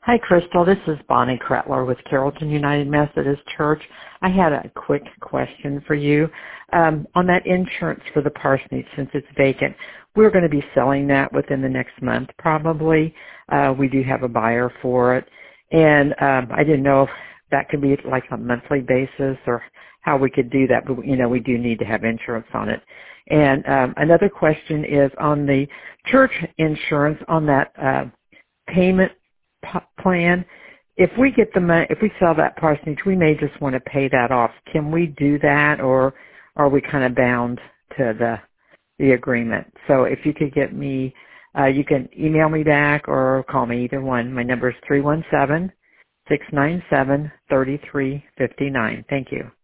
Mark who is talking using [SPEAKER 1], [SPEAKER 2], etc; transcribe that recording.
[SPEAKER 1] Hi, Crystal. This is Bonnie Kretler with Carrollton United Methodist Church. I had a quick question for you. On that insurance for the parsonage, since it's vacant, we're going to be selling that within the next month probably. We do have a buyer for it. And I didn't know if that could be like a monthly basis or how we could do that, but, we do need to have insurance on it. And another question is on the church insurance on that payment plan. If we get the money, if we sell that parsonage, we may just want to pay that off. Can we do that, or are we kind of bound to the agreement? So if you could get me, you can email me back or call me, either one. My number is 317-697-3359. Thank you.